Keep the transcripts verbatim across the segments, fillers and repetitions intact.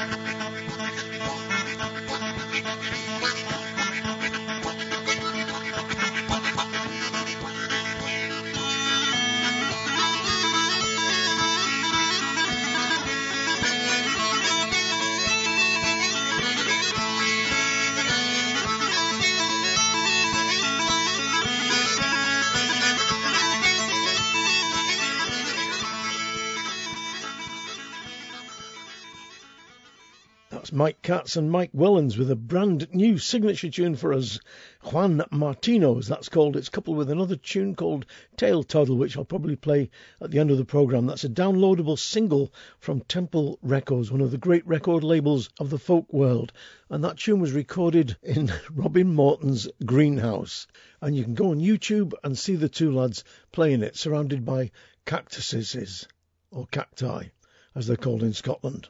Mike Katz and Mike Wellens with a brand new signature tune for us, Juan Martino's. That's called, it's coupled with another tune called Tail Toddle, which I'll probably play at the end of the programme. That's a downloadable single from Temple Records, one of the great record labels of the folk world. And that tune was recorded in Robin Morton's greenhouse. And you can go on YouTube and see the two lads playing it, surrounded by cactuses, or cacti, as they're called in Scotland.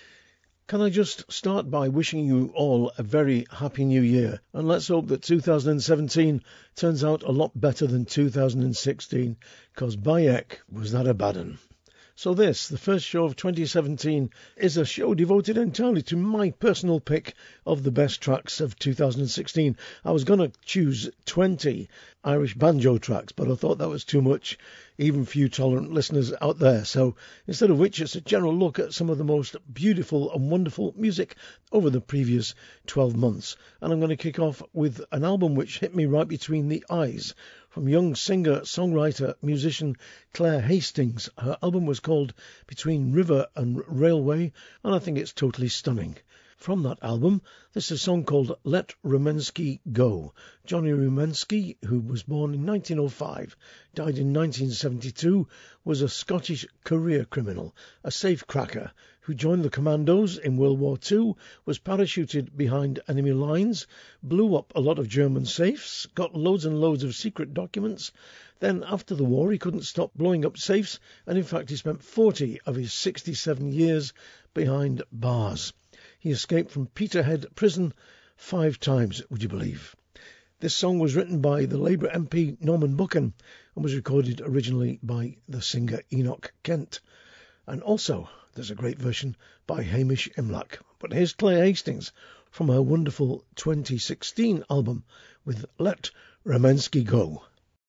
Can I just start by wishing you all a very happy new year, and let's hope that two thousand seventeen turns out a lot better than two thousand sixteen, because by heck was that a bad one. So this, the first show of twenty seventeen, is a show devoted entirely to my personal pick of the best tracks of two thousand sixteen. I was going to choose twenty Irish banjo tracks, but I thought that was too much, even for you tolerant listeners out there. So instead of which, it's a general look at some of the most beautiful and wonderful music over the previous twelve months. And I'm going to kick off with an album which hit me right between the eyes, from young singer, songwriter, musician Claire Hastings. Her album was called Between River and Railway, and I think it's totally stunning. From that album, this is a song called Let Rumensky Go. Johnny Rumensky, who was born in nineteen oh five, died in nineteen seventy-two, was a Scottish career criminal, a safecracker, who joined the commandos in World War Two, was parachuted behind enemy lines, blew up a lot of German safes, got loads and loads of secret documents. Then, after the war, he couldn't stop blowing up safes, and in fact he spent forty of his sixty-seven years behind bars. He escaped from Peterhead prison five times, would you believe? This song was written by the Labour M P Norman Buchan and was recorded originally by the singer Enoch Kent. And also, there's a great version by Hamish Imlach. But here's Claire Hastings from her wonderful twenty sixteen album with Let Rumensky Go.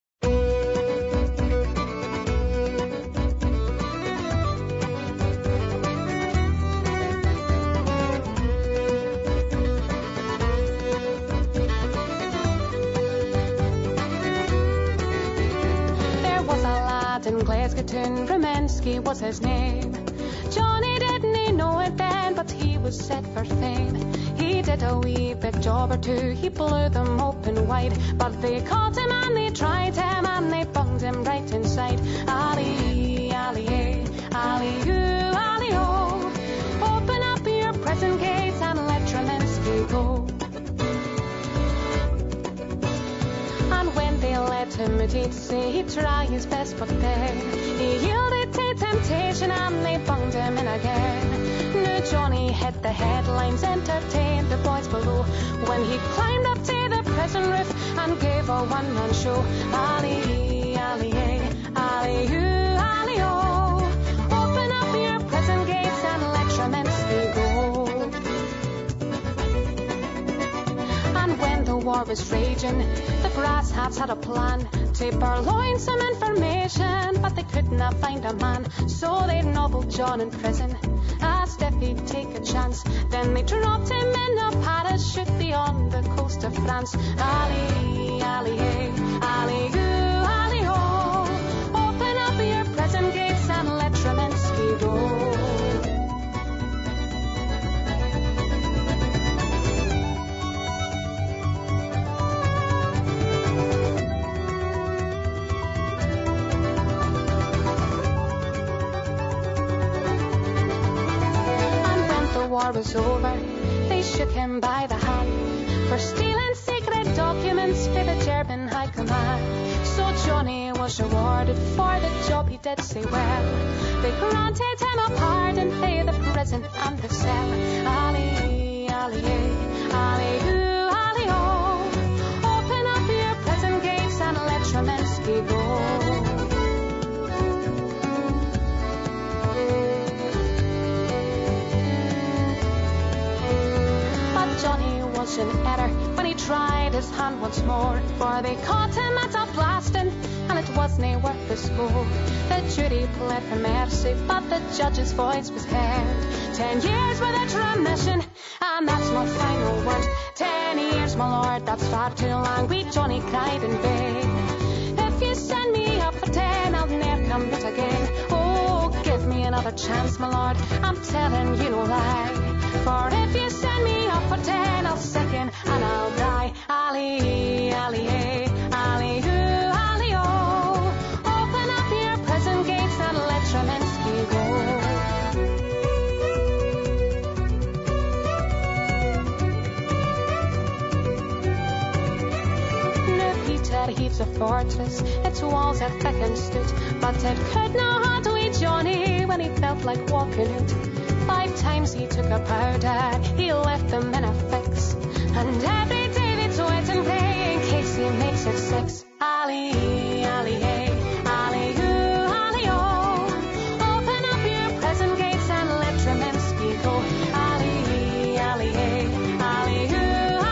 Glasgow, Rumensky was his name. Johnny didn't he know it then, but he was set for fame. He did a wee bit job or two, he blew them open wide, but they caught him and they tried him and they bunged him right inside. Ali, Ali, Ali, ooh, Ali, oh, open up your prison gates and let Rumensky go. And when they let him, he'd say he'd try his best, but then he yielded to temptation and they bunged him in again. Now Johnny hit the headlines, entertained the boys below, when he climbed up to the prison roof and gave a one-man show. Ali, Ali, Ali, ooh, Ali, oh, open up your prison gates and let Rumensky go. And when the war was raging, the brass hats had a plan to purloin some information, but they could not find a man, so they nobbled John in prison, asked if he'd take a chance. Then they dropped him in a parachute beyond the coast of France. Ali, Ali, Ali, ooh, Ali, oh, open up your prison gates and let Rumensky go. War was over, they shook him by the hand for stealing secret documents for the German High Command. So Johnny was rewarded for the job he did so well. They granted him a pardon for the prison and the cell. Ali, Ali, Ali, ooh, Ali, oh, open up your prison gates and let Rumensky go. better when he tried his hand once more. For they caught him at a blasting, and it wasn't worth the score. The jury pled for mercy, but the judge's voice was heard. Ten years without remission, and that's my final word. Ten years, my lord, that's far too long. We Johnny cried in vain. If you send me up for ten, I'll never come out again. Oh, give me another chance, my lord, I'm telling you no lie. For if you send me up for ten, I'll sicken and I'll die. Ali, Ali, hey, Ali, hoo, Ali, oh. Open up your prison gates and let Treminsky go. Heaves a fortress, its walls are thick and stood, but it could not hardly Johnny when he felt like walking out. Five times he took a powder, he left them in a fix, and every day they wait and pay in case he makes it six. Ali, Ali, hey, Ali, hoo, Ali, oh. Open up your prison gates and let Treminsky go. Ali, Ali, hey, Ali, hoo.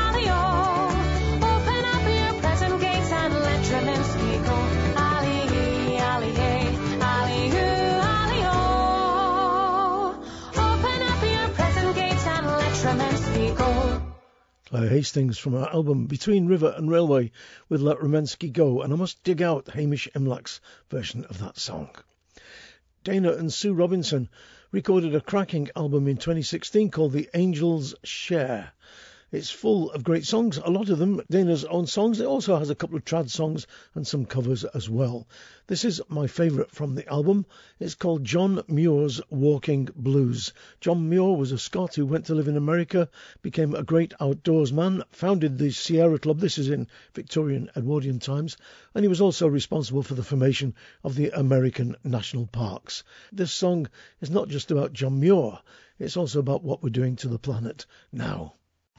Treminsky go, Ali, Ali, hey, Ali, hoo, Ali, oh. Open up your prison gates and let Treminsky go. Claire Hastings from our album Between River and Railway with Let Treminsky Go, and I must dig out Hamish Imlach's version of that song. Dana and Sue Robinson recorded a cracking album in twenty sixteen called The Angels Share. It's full of great songs, a lot of them Dana's own songs. It also has a couple of trad songs and some covers as well. This is my favourite from the album. It's called John Muir's Walking Blues. John Muir was a Scot who went to live in America, became a great outdoors man, founded the Sierra Club. This is in Victorian Edwardian times. And he was also responsible for the formation of the American National Parks. This song is not just about John Muir. It's also about what we're doing to the planet now.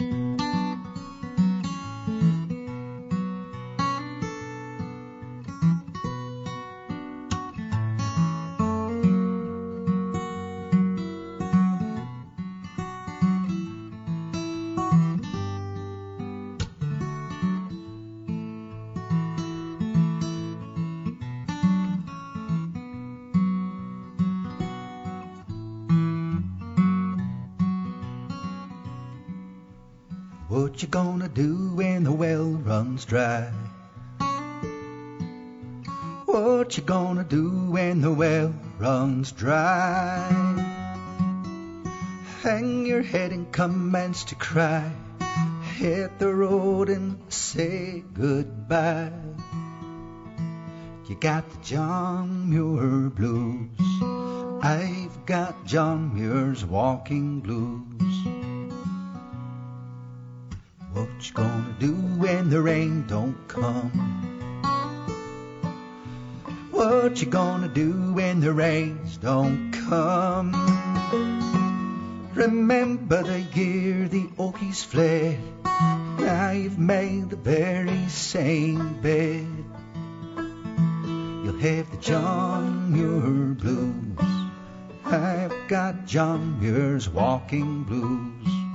What you gonna do when the well runs dry? What you gonna do when the well runs dry? Hang your head and commence to cry. Hit the road and say goodbye. You got the John Muir blues. I've got John Muir's walking blues. What you gonna do when the rain don't come? What you gonna do when the rains don't come? Remember the year the Okies fled. Now you've made the very same bed. You'll have the John Muir blues. I've got John Muir's walking blues.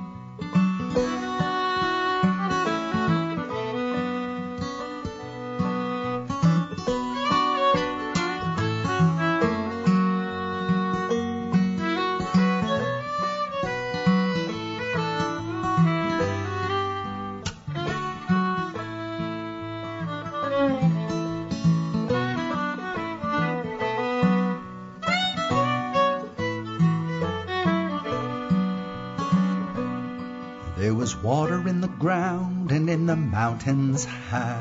Water in the ground and in the mountains high.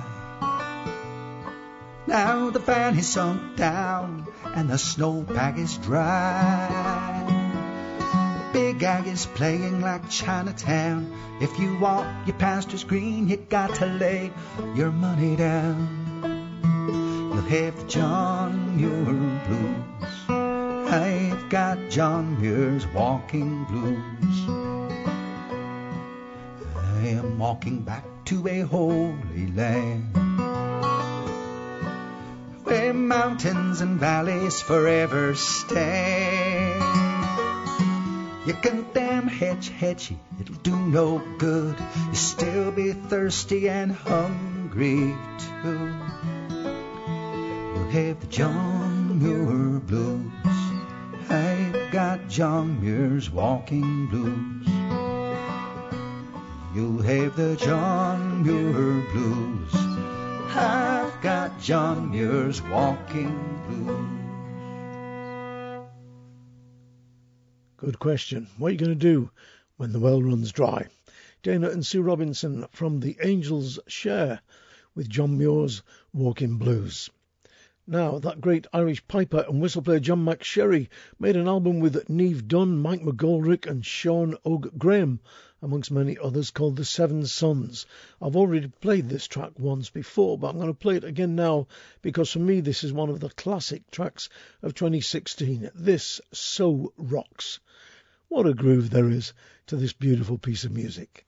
Now the fan has sunk down and the snowpack is dry. Big Ag is playing like Chinatown. If you want your pastures green, you got to lay your money down. You'll have the John Muir blues. I've got John Muir's walking blues. I am walking back to a holy land where mountains and valleys forever stand. You condemn hetchy hetchy, it'll do no good. You'll still be thirsty and hungry too. You'll have the John Muir blues. I've got John Muir's walking blues. You'll have the John Muir blues. I've got John Muir's walking blues. Good question. What are you going to do when the well runs dry? Dana and Sue Robinson from the Angels Share with John Muir's Walking Blues. Now, that great Irish piper and whistle player John McSherry made an album with Niamh Dunn, Mike McGoldrick and Sean O'Graham, amongst many others, called The Seven Sons. I've already played this track once before, but I'm going to play it again now because for me this is one of the classic tracks of twenty sixteen. This so rocks. What a groove there is to this beautiful piece of music.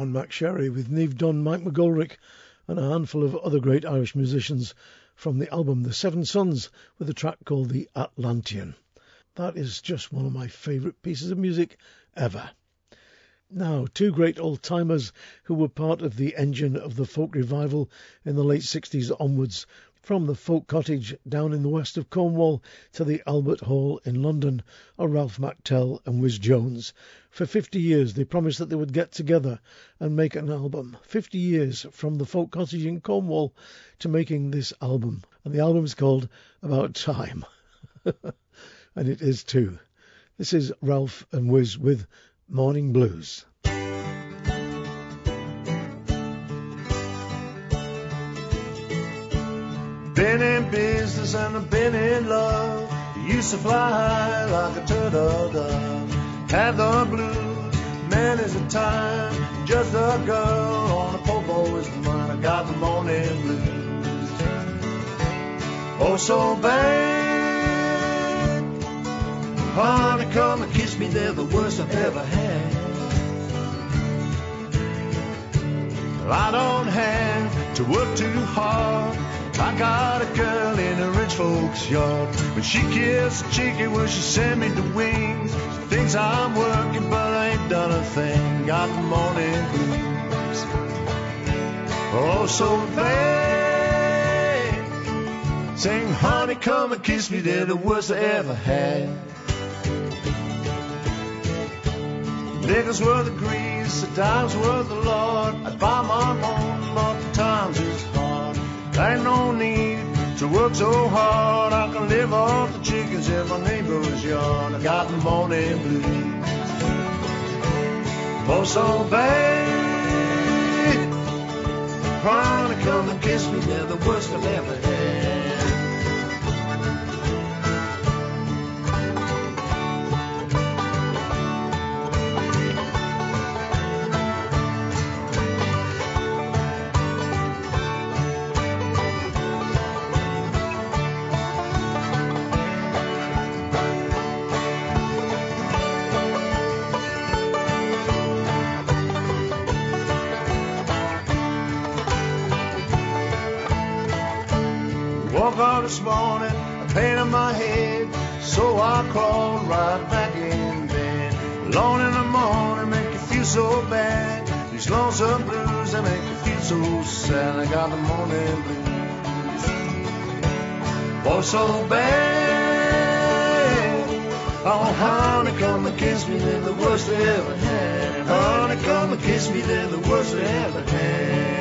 John McSherry with Niamh Dunn, Mike McGoldrick and a handful of other great Irish musicians from the album The Seven Sons with a track called The Atlantean. That is just one of my favourite pieces of music ever. Now, two great old-timers who were part of the engine of the folk revival in the late sixties onwards, from the folk cottage down in the west of Cornwall to the Albert Hall in London, are Ralph McTell and Whiz Jones. For fifty years they promised that they would get together and make an album. fifty years from the folk cottage in Cornwall to making this album. And the album is called About Time. And it is too. This is Ralph and Whiz with Morning Blues. Been in business and I've been in love. Used to fly high like a turtle dove. Had the blues, man is a time. Just a girl on a popo is mine. I got the morning blues. Oh, so bad. Honey, come and kiss me, they're the worst I've ever had. Well, I don't have to work too hard. I got a girl in a rich folks' yard. When she gets cheeky, will she send me the wings? She thinks I'm working, but I ain't done a thing. Got the morning blues. Oh, so bad. Saying, honey, come and kiss me, they're the worst I ever had. Nickels were the grease, the dimes were the Lord. I'd buy my own, but the times is hard. Ain't no need to work so hard. I can live off the chickens in my neighbor's yard. I got the morning blues. Oh, so bad. Trying to come and kiss me, they're the worst I've ever had. Woke up this morning, a pain in my head, so I crawled right back in bed. Alone in the morning make you feel so bad. These lonesome blues, they make you feel so sad. I got the morning blues. Oh, so bad. Oh, honey, come and kiss me, they're the worst they ever had. Honey, come and kiss me, they're the worst they ever had.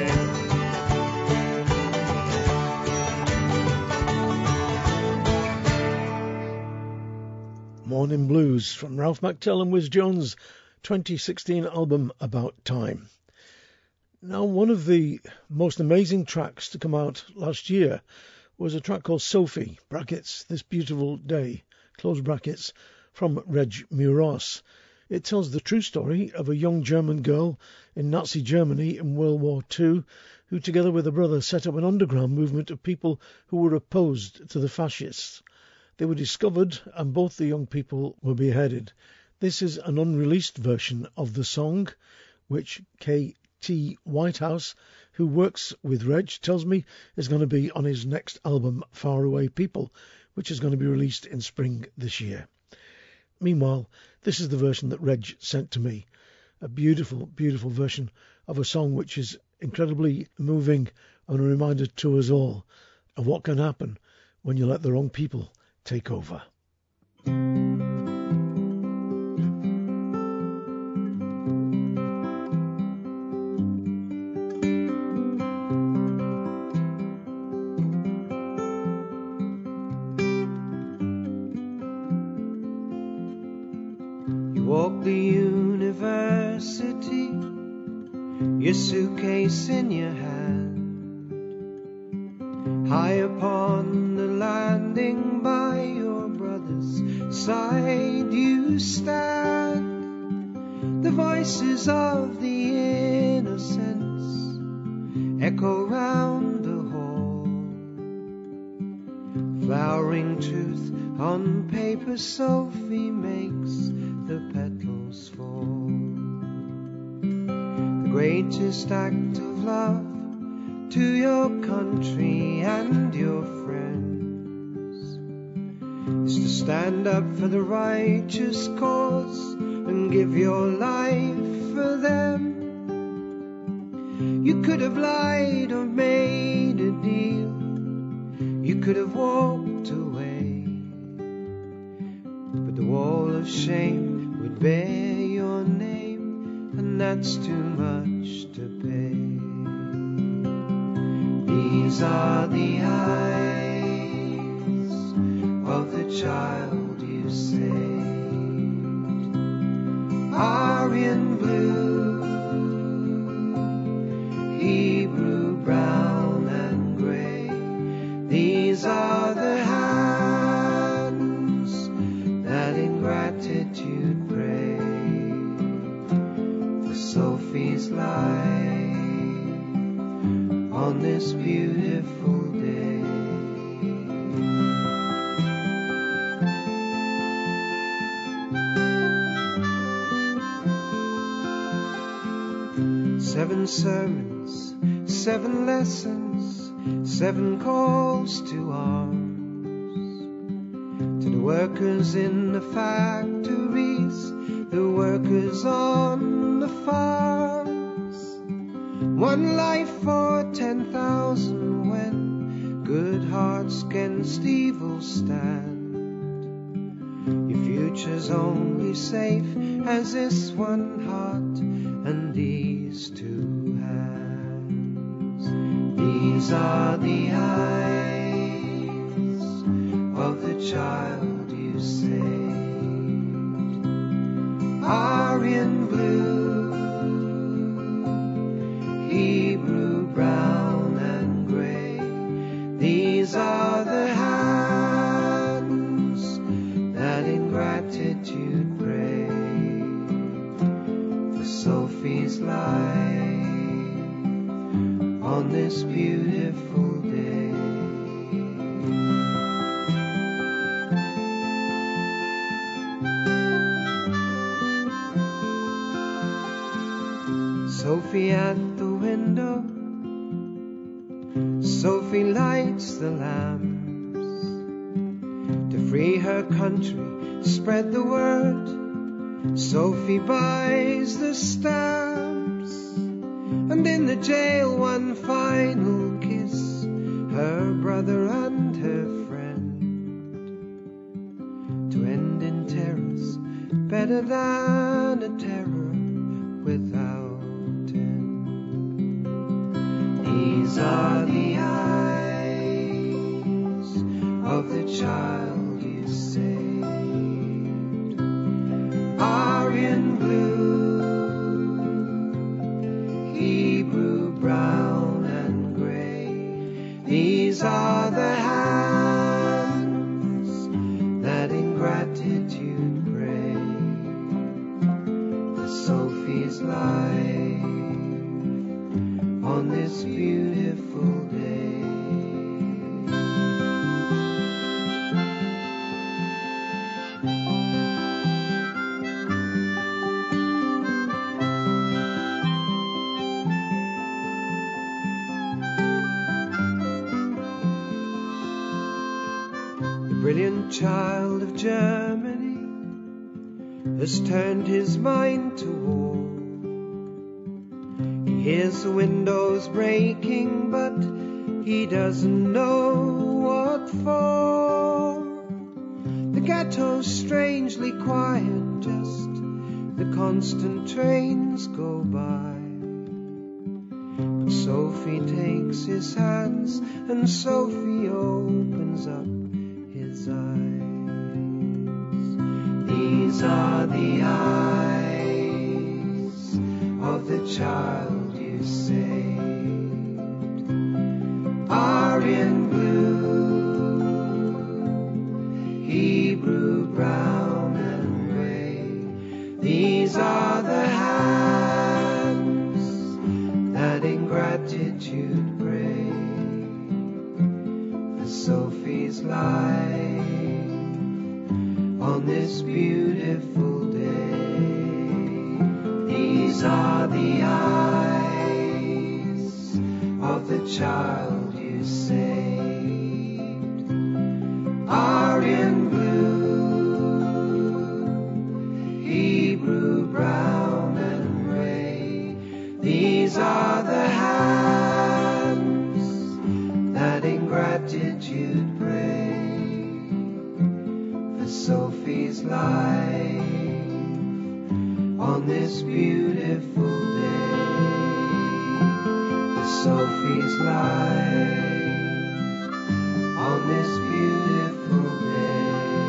Morning Blues from Ralph McTell and Whiz Jones' twenty sixteen album About Time. Now, one of the most amazing tracks to come out last year was a track called Sophie, brackets, This Beautiful Day, close brackets, from Reg Muros. It tells the true story of a young German girl in Nazi Germany in World War Two who, together with a brother, set up an underground movement of people who were opposed to the fascists. They were discovered and both the young people were beheaded. This is an unreleased version of the song, which K T Whitehouse, who works with Reg, tells me is going to be on his next album, Far Away People, which is going to be released in spring this year. Meanwhile, this is the version that Reg sent to me, a beautiful, beautiful version of a song which is incredibly moving and a reminder to us all of what can happen when you let the wrong people take over. You walk the university, your suitcase in your hand, high upon the landing by your brother's side you stand. The voices of the innocents echo round the hall. Flowering truth on paper, Sophie makes the petals fall. The grey greatest act of love to your country and your friends is to stand up for the righteous cause and give your life for them. You could have lied or made a deal, you could have walked away, but the wall of shame would bear your name, and that's too much to pay. These are the eyes of the child you saved, Aryan blue, Hebrew brown and grey. These are the hands that in gratitude pray for Sophie's life on this beautiful day. Seven sermons, seven lessons, seven calls to arms, to the workers in the factories, the workers on the farms. One life for ten thousand when good hearts against evil stand. Your future's only safe as this one heart and these two hands. These are the eyes of the child you saved, Aryan blue, Hebrew brown and grey. These are the hands that in gratitude pray for Sophie's life on this beautiful day. Sophie at the window, Sophie lights the lamps to free her country, spread the word. Sophie buys the stamps, and in the jail one final kiss, her brother and her friend, to end in terrors better than a terror without end. These are the eyes of the child you saved, Aryan blue, Hebrew brown and grey. These are the hands that in gratitude pray for Sophie's life on this beautiful day. The brilliant child of Germany has turned his mind to war. He hears the windows breaking, but he doesn't know what for. The ghetto's strangely quiet, just the constant trains go by. But Sophie takes his hands, and Sophie opens up his eyes. These are the eyes of the child you saved, Aryan blue, Hebrew brown and grey. These are the hands that in gratitude pray for Sophie's life on this beautiful day. These are the eyes of the child you saved are in blue, Hebrew, brown and gray. These are the hands that in gratitude pray for Sophie's life on this beautiful day. For Sophie's life on this beautiful day.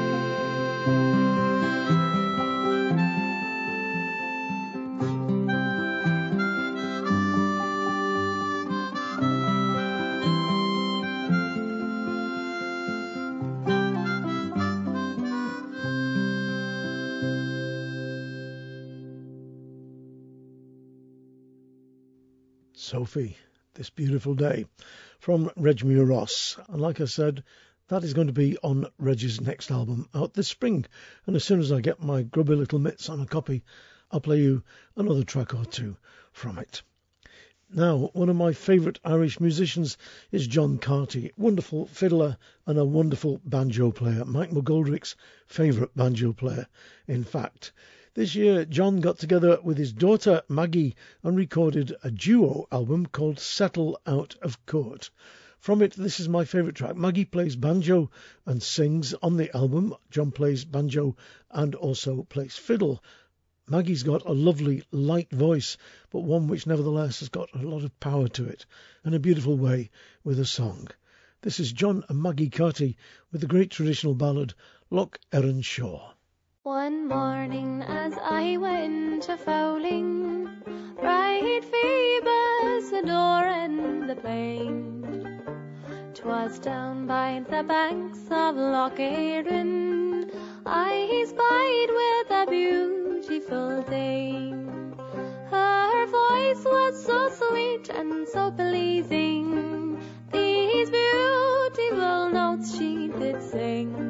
Sophie, This Beautiful Day, from Reg Muir Ross. And like I said, that is going to be on Reg's next album out this spring. And as soon as I get my grubby little mitts on a copy, I'll play you another track or two from it. Now, one of my favourite Irish musicians is John Carty, wonderful fiddler and a wonderful banjo player, Mike McGoldrick's favourite banjo player, in fact. This year, John got together with his daughter Maggie and recorded a duo album called Settle Out of Court. From it, this is my favourite track. Maggie plays banjo and sings on the album. John plays banjo and also plays fiddle. Maggie's got a lovely, light voice, but one which nevertheless has got a lot of power to it, in a beautiful way with a song. This is John and Maggie Carty with the great traditional ballad, Loch Erin Shaw. One morning as I went a fowling, right Phoebus adoring the plain. 'Twas down by the banks of Loch Erin I spied with a beautiful dame. Her voice was so sweet and so pleasing, these beautiful notes she did sing.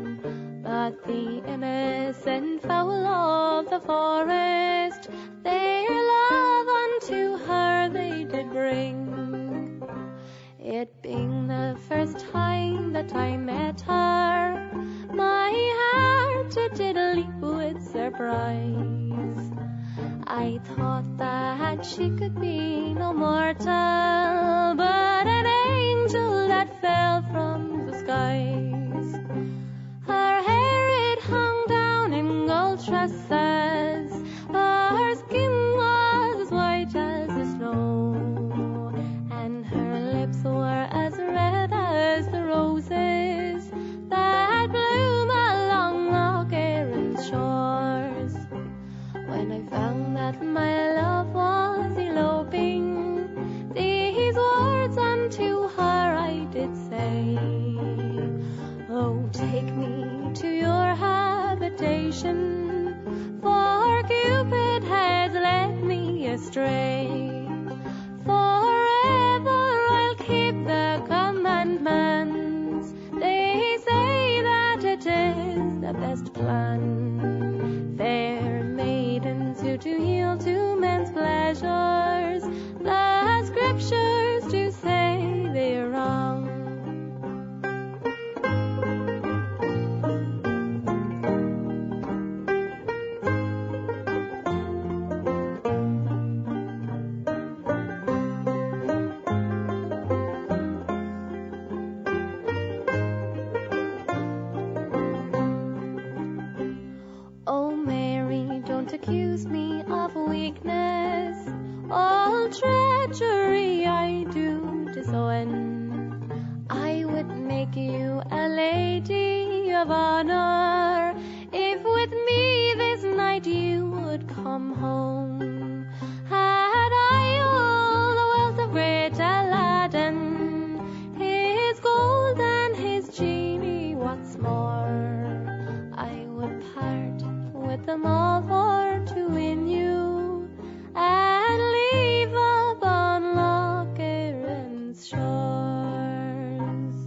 But the innocent fowl of the forest, their love unto her they did bring. It being the first time that I met her, my heart it did leap with surprise. I thought that she could be no mortal, but an angel that fell from the skies. Her hair it hung down in gold tresses, her skin was as white as the snow, and her lips were as red as the roses that bloom along Loch Erin's shores. When I found that my love was eloping, these words unto her I did say, oh, take me to your habitation, for Cupid has led me astray. Forever I'll keep the commandments, they say that it is the best plan. Fair maidens who to yield to men's pleasures, the scriptures do say they're wrong. Accuse me of weakness, all treachery I do disown. I would make you a lady of honor, if with me this night you would come home. Had I all the wealth of great Aladdin, his gold and his genie, what's more, I would part with them all for to win you and leave upon Loch Erin's shores.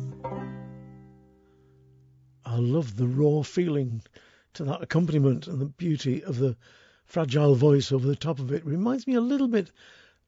I love the raw feeling to that accompaniment and the beauty of the fragile voice over the top of it. Reminds me a little bit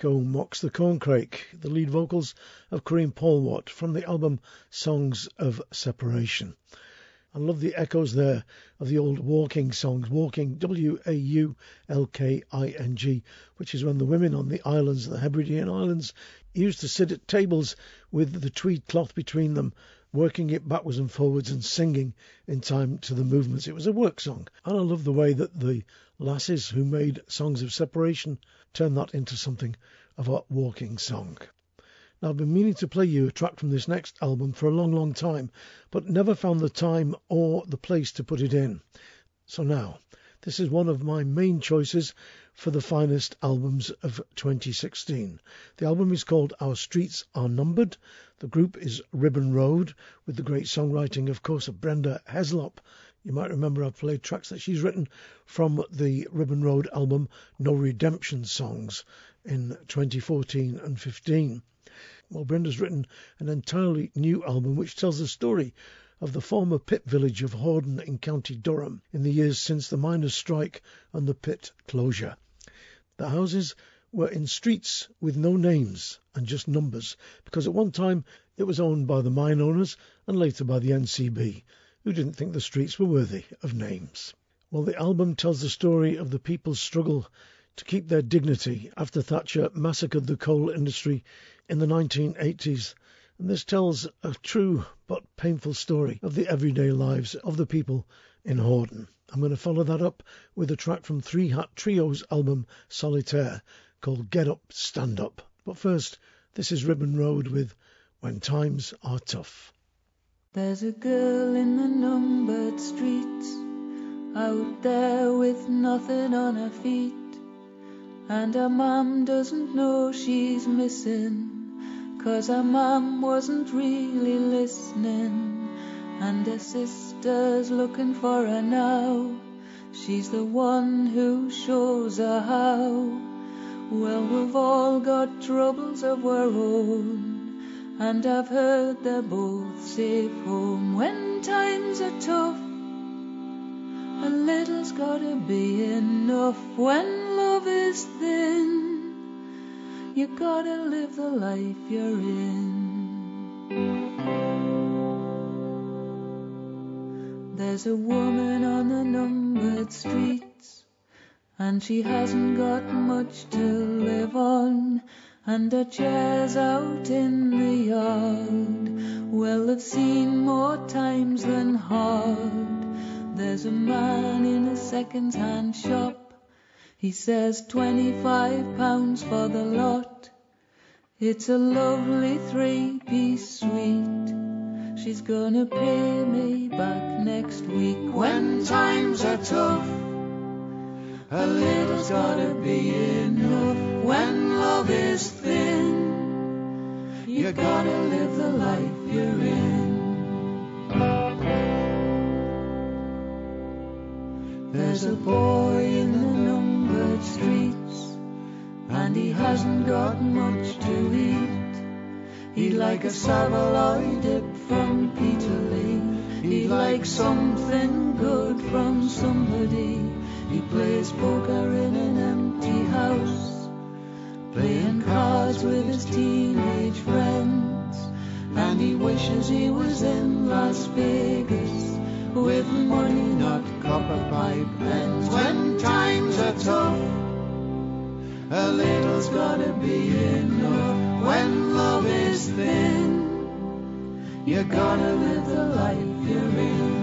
Echo mocks the corncrake, the lead vocals of Corinne Polwart from the album Songs of Separation. I love the echoes there of the old walking songs, walking, W A U L K I N G, which is when the women on the islands, the Hebridean Islands, used to sit at tables with the tweed cloth between them, working it backwards and forwards and singing in time to the movements. It was a work song, and I love the way that the lasses who made Songs of Separation turned that into something of a walking song. Now, I've been meaning to play you a track from this next album for a long, long time, but never found the time or the place to put it in. So now, this is one of my main choices for the finest albums of twenty sixteen. The album is called Our Streets Are Numbered. The group is Ribbon Road, with the great songwriting, of course, of Brenda Heslop. You might remember I've played tracks that she's written from the Ribbon Road album No Redemption Songs in twenty fourteen and fifteen. Well, Brenda's written an entirely new album which tells the story of the former pit village of Hordern in County Durham in the years since the miners' strike and the pit closure. The houses were in streets with no names and just numbers, because at one time it was owned by the mine owners and later by the N C B, who didn't think the streets were worthy of names. Well, the album tells the story of the people's struggle to keep their dignity after Thatcher massacred the coal industry in the nineteen eighties, and this tells a true but painful story of the everyday lives of the people in Hordern. I'm going to follow that up with a track from Three Hat Trio's album Solitaire called Get Up, Stand Up. But first, this is Ribbon Road with When Times Are Tough. There's a girl in the numbered streets, out there with nothing on her feet, and her mum doesn't know she's missing, 'cause her mum wasn't really listening, and her sister's looking for her now. She's the one who shows her how. Well, we've all got troubles of our own, and I've heard they're both safe home. When times are tough, a little's gotta be enough. When love is thin, you gotta live the life you're in. There's a woman on the numbered streets, and she hasn't got much to live on, and her chair's out in the yard. Well, I've seen more times than hard. There's a man in a second-hand shop. He says twenty-five pounds for the lot. It's a lovely three-piece suite. She's gonna pay me back next week. When times are tough, a little's gotta be enough. When love is thin, you gotta live the life you're in. There's a boy in the numbered streets, and he hasn't got much to eat. He'd like a Savoy dip from Peterlee. He'd like something good from somebody. He plays poker in an empty house, playing cards with his teenage friends, and he wishes he was in Las Vegas with money, not copper pipe ends. When times are tough, a little's gotta be enough. When love is thin, you gotta live the life you're in.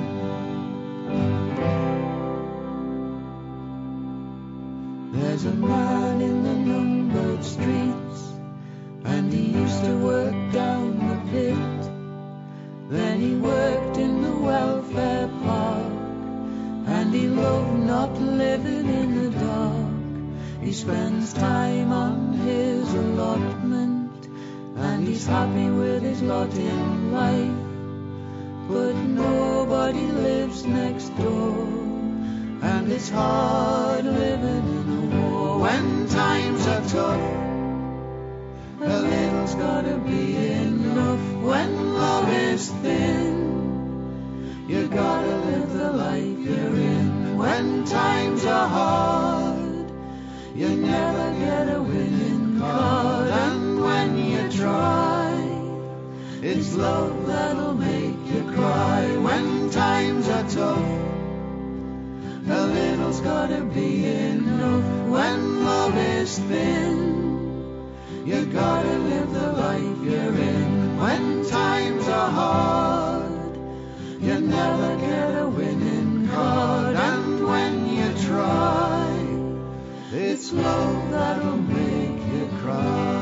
There's a man in the numbered streets, and he used to work down the pit. Then he worked in the welfare park, and he loved not living in the dark. He spends time on his allotment, and he's happy with his lot in life. But nobody lives next door, and it's hard living in a war. When times are tough, a little's gotta be enough. When love is thin, you gotta live the life you're in. When times are hard, you never get a winning card. It's love that'll make you cry when times are tough. A little's gotta be enough when love is thin. You gotta live the life you're in when times are hard. You never get a winning card, and when you try, it's love that'll make you cry.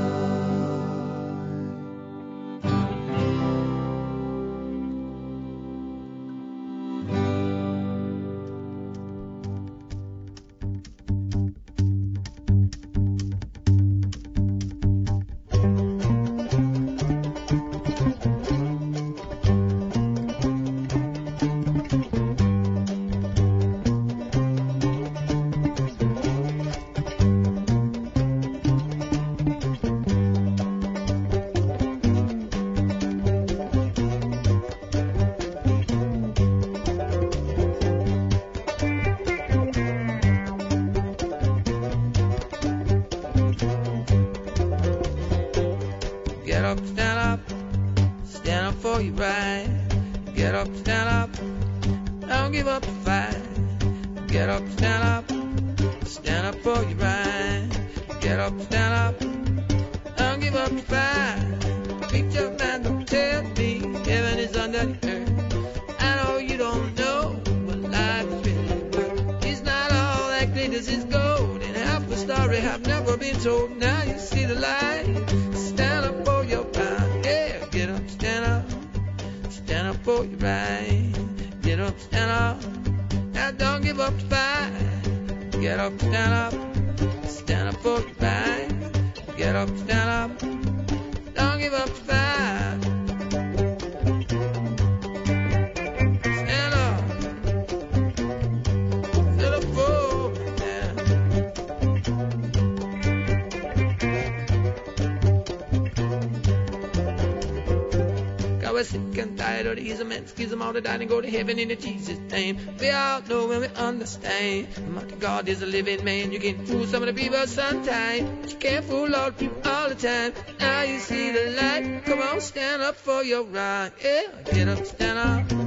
And go to heaven in Jesus' name. We all know and we understand. Mighty God is a living man. You can fool some of the people sometime, but you can't fool all the people all the time. Now you see the light. Come on, stand up for your right. Yeah, get up, stand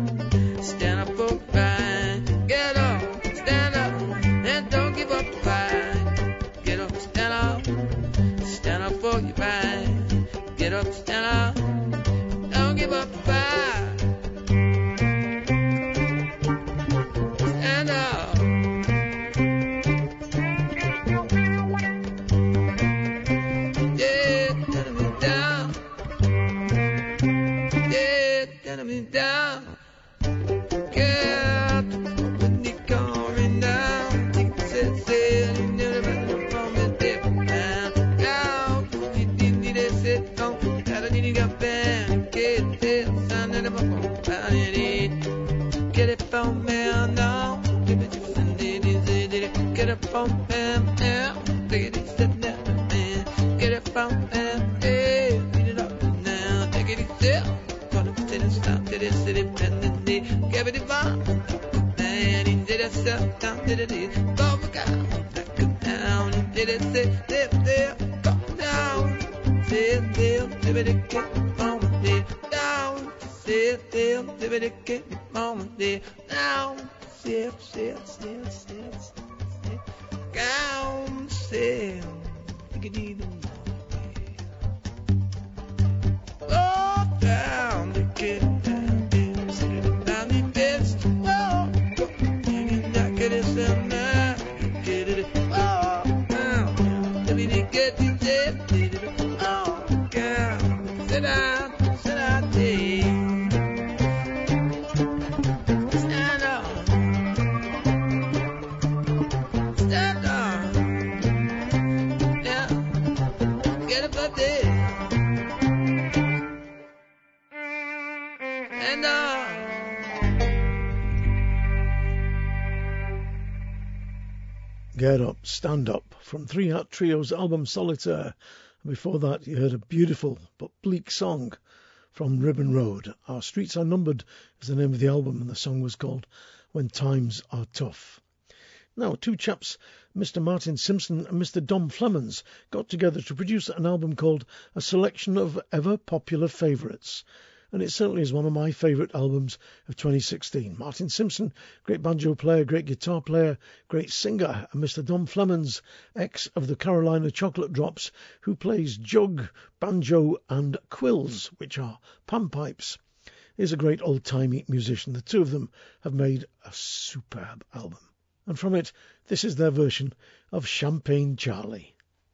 up. Stand up for your right. Get up, stand up, and don't give up the fight. Get up, stand up. Stand up for your right. Get up, stand up. Don't give up the fight. Get Up, Stand Up from Three Hat Trio's album Solitaire. And before that you heard a beautiful but bleak song from Ribbon Road. Our Streets Are Numbered is the name of the album, and the song was called When Times Are Tough. Now, two chaps, Mister Martin Simpson and Mister Dom Flemons, got together to produce an album called A Selection of Ever-Popular Favourites. And it certainly is one of my favourite albums of twenty sixteen. Martin Simpson, great banjo player, great guitar player, great singer, and Mister Dom Flemons, ex of the Carolina Chocolate Drops, who plays jug, banjo and quills, which are panpipes. He's a great old-timey musician. The two of them have made a superb album. And from it, this is their version of Champagne Charlie.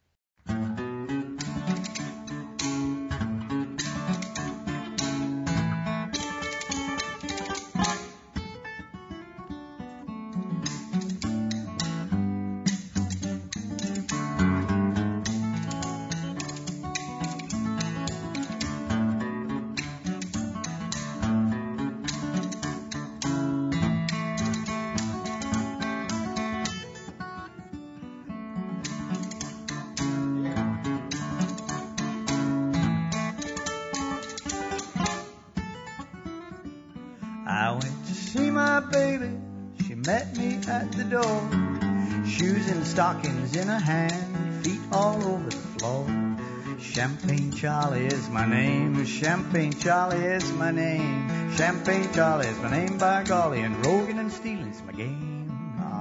I went to see my baby, she met me at the door. Shoes and stockings in her hand, feet all over the floor. Champagne Charlie is my name, Champagne Charlie is my name. Champagne Charlie is my name, by golly, and Rogan and Steeling's my game. Oh,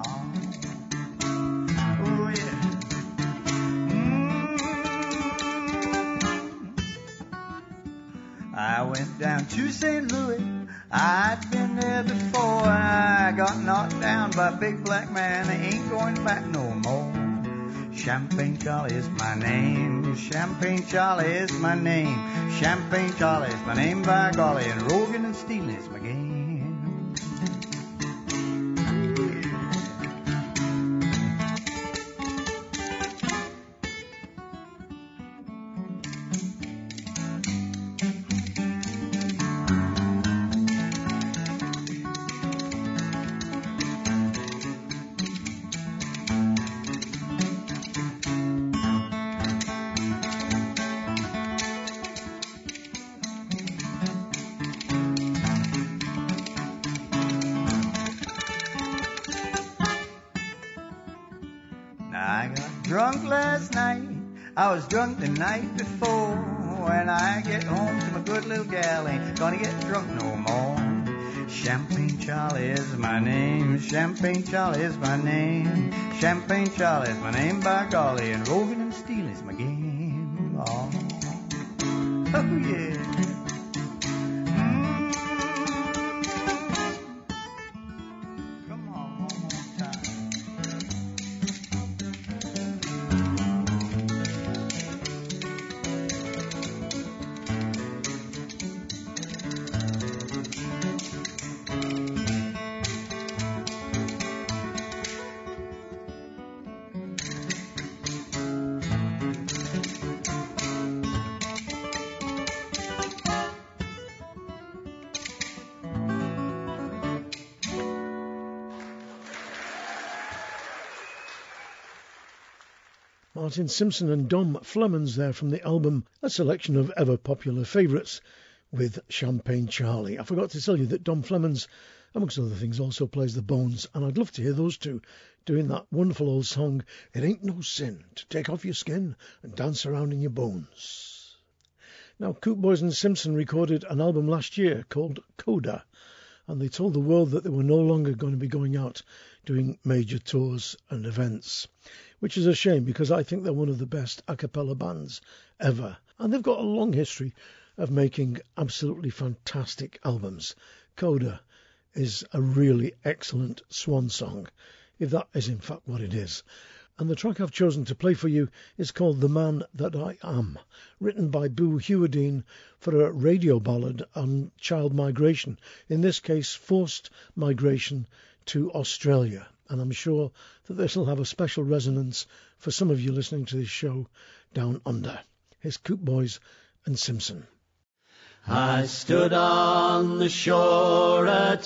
oh yeah. Mm. I went down to Saint Louis, I'd been there before, and I got knocked down by a big black man. I ain't going back no more. Champagne Charlie is my name. Champagne Charlie is my name. Champagne Charlie is my name, by golly, and Rogan and Steele is my game. Drunk last night, I was drunk the night before. When I get home to my good little gal, ain't gonna get drunk no more. Champagne Charlie is my name, Champagne Charlie is my name. Champagne Charlie is my name, by golly, and Rogan and Steele is my game. Oh, oh yeah. Martin Simpson and Dom Flemons there from the album A Selection of Ever-Popular Favourites with Champagne Charlie. I forgot to tell you that Dom Flemons, amongst other things, also plays the bones, and I'd love to hear those two doing that wonderful old song, It Ain't No Sin to Take Off Your Skin and Dance Around in Your Bones. Now, Coop Boys and Simpson recorded an album last year called Coda, and they told the world that they were no longer going to be going out doing major tours and events, which is a shame because I think they're one of the best a cappella bands ever. And they've got a long history of making absolutely fantastic albums. Coda is a really excellent swan song, if that is in fact what it is. And the track I've chosen to play for you is called The Man That I Am, written by Boo Hewerdine for a radio ballad on child migration, in this case forced migration to Australia. And I'm sure that this will have a special resonance for some of you listening to this show down under. Here's Coop Boys and Simpson. I stood on the shore at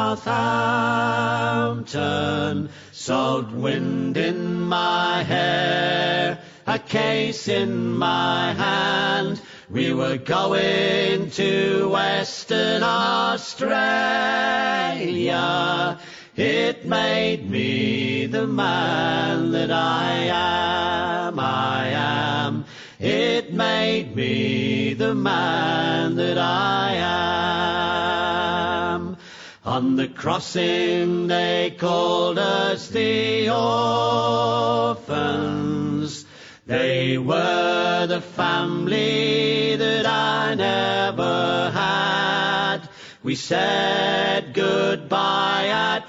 Southampton, salt wind in my hair, a case in my hand. We were going to Western Australia. It made me the man that I am, I am. It made me the man that I am. On the crossing they called us the orphans. They were the family that I never had. We said goodbye at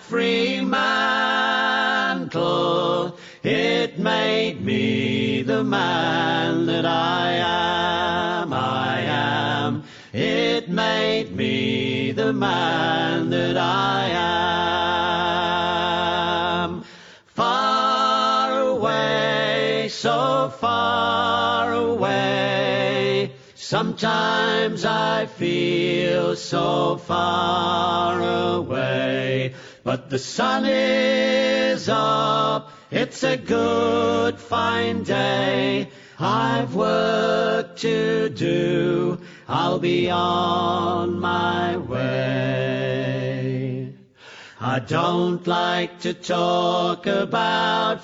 Fremantle. It made me the man that I am, I am. It made me the man that I am. Far away, so far away. Sometimes I feel so far away. But the sun is up, it's a good fine day. I've work to do, I'll be on my way. I don't like to talk about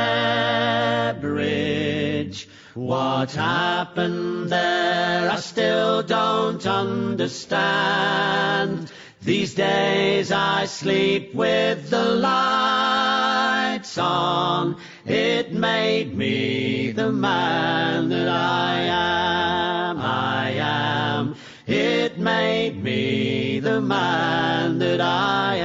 Fairbridge. What happened there I still don't understand. These days I sleep with the lights on. It made me the man that I am, I am. It made me the man that I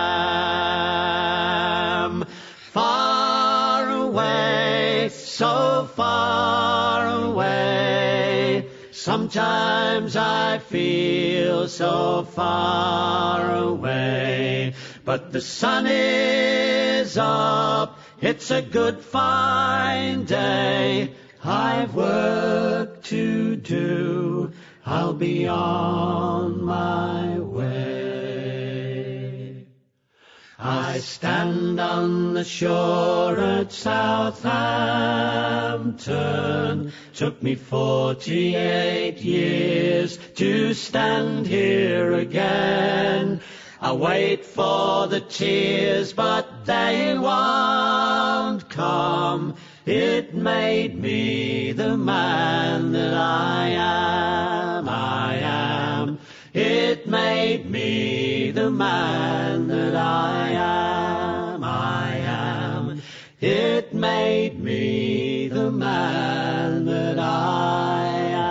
am. Far away, so far away. Sometimes I feel so far away. But the sun is up, it's a good fine day. I've work to do, I'll be on my way. I stand on the shore at Southampton. Took me forty-eight years to stand here again. I wait for the tears, but they won't come. It made me the man that I am, I am. It made me the man that I am, I am. It made me the man that I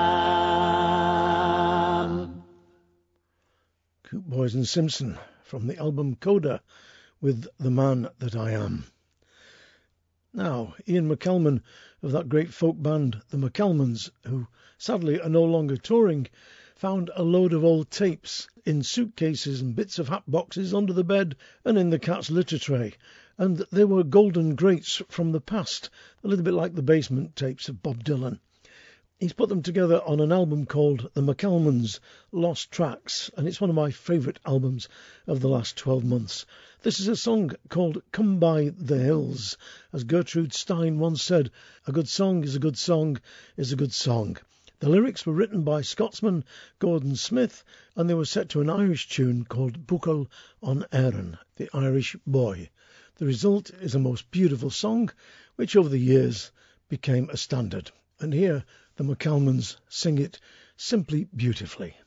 am. Coop Boys and Simpson from the album Coda with The Man That I Am. Now, Ian McKelman of that great folk band, the McKelmans, who sadly are no longer touring, found a load of old tapes in suitcases and bits of hat boxes under the bed and in the cat's litter tray. And they were golden greats from the past, a little bit like the basement tapes of Bob Dylan. He's put them together on an album called The McKelmans Lost Tracks, and it's one of my favourite albums of the last twelve months. This is a song called Come By the Hills. As Gertrude Stein once said, a good song is a good song is a good song. The lyrics were written by Scotsman Gordon Smith, and they were set to an Irish tune called Buchel on Erin, the Irish Boy. The result is a most beautiful song, which over the years became a standard. And here the McKelmans sing it simply beautifully.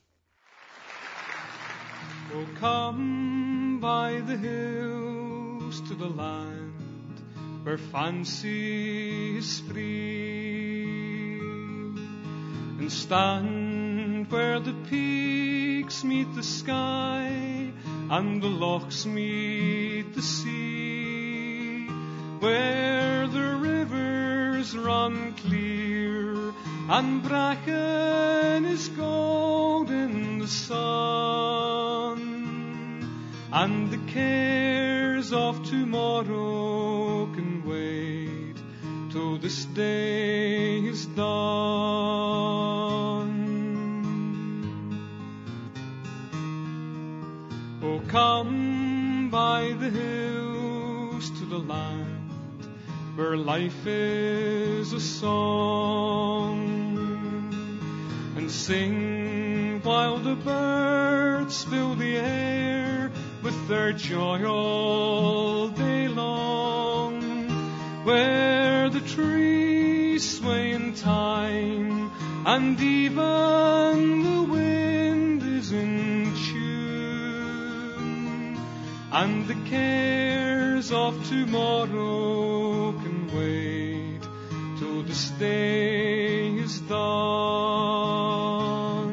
Oh, come by the hills to the land where fancy is free, and stand where the peaks meet the sky and the lochs meet the sea, where the rivers run clear and bracken is gold in the sun, and the cares of tomorrow can wait till this day is done. Oh, come by the hills to the land where life is a song, and sing while the birds fill the air with their joy all day long, where the trees sway in time and even the wind is in tune, and the cares of tomorrow can wait till this day is done.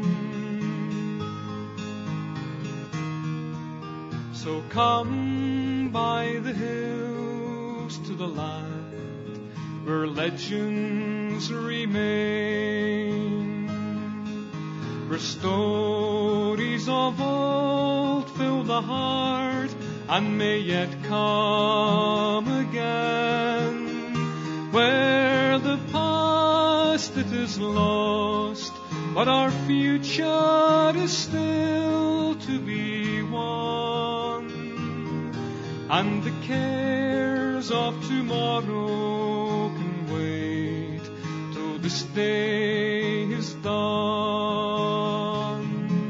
So come by the hills to the land where legends remain, where stories of old fill the heart and may yet come again, where the past it is lost, but our future is still to be won, and the cares of tomorrow can wait till this day is done.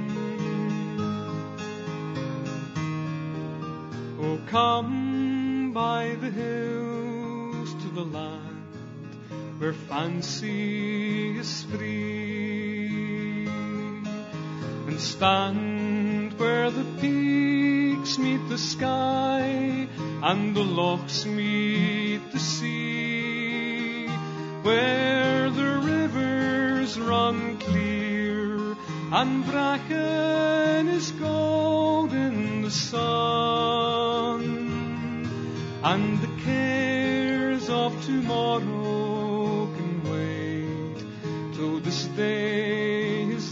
Oh, come by the hills to the land where fancy is free, and stand where the peaks meet the sky and the lochs meet the sea, where the rivers run clear and bracken is gold in the sun, and the cares of tomorrow can wait till this day is